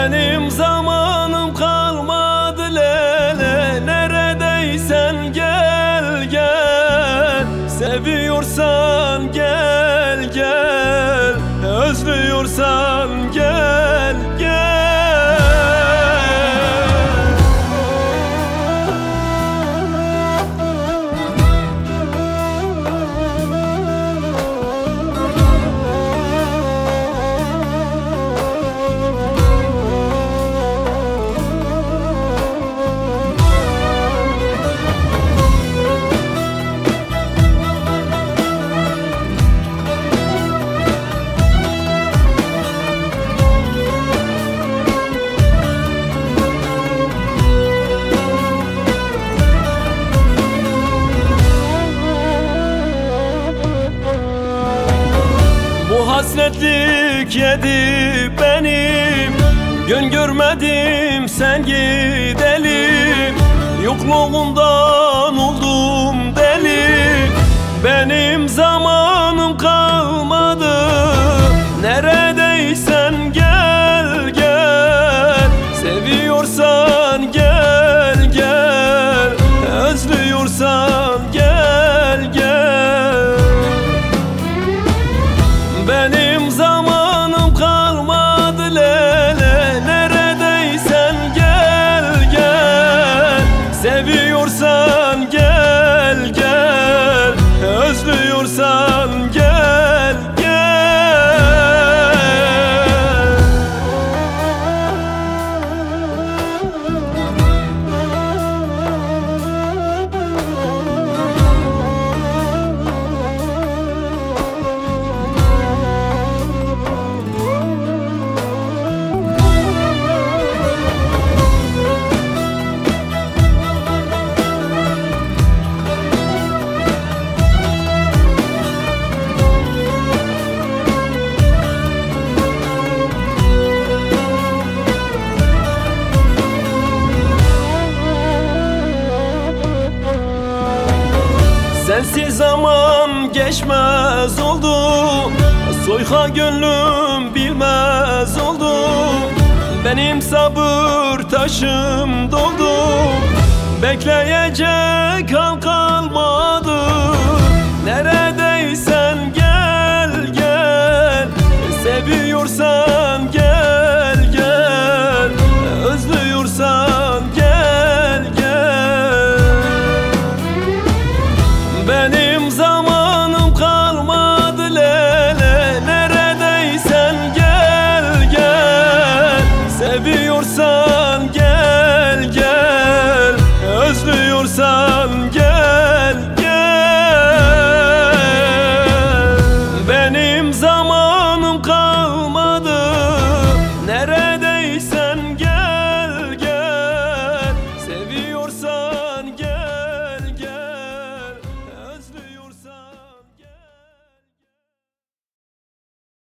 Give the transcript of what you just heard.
Benim zamanım kalmadı lele, neredeysen gel gel. Seviyorsan gel gel, özlüyorsan gel gel. Hasretlik yedi benim, gün görmedim sen gidelim. Yokluğundan oldum deli, benim zamanım kalmadı. Neredeysen gel gel, seviyorsan gel gel, özlüyorsan gel gel. Benim zamanım kalmadı lele, neredeysen gel gel. Seviyorsan gel gel, özlüyorsan gel gel. Sensiz zaman geçmez oldu, soyka gönlüm bilmez oldu. Benim sabır taşım doldu, bekleyecek hal kalmadı. Neredeysen gel gel, seviyorsan gel gel, özlüyorsan gel gel. Benim zamanım kalmadı lele, neredeysen gel gel. Seviyorsan gel gel, özlüyorsan gel.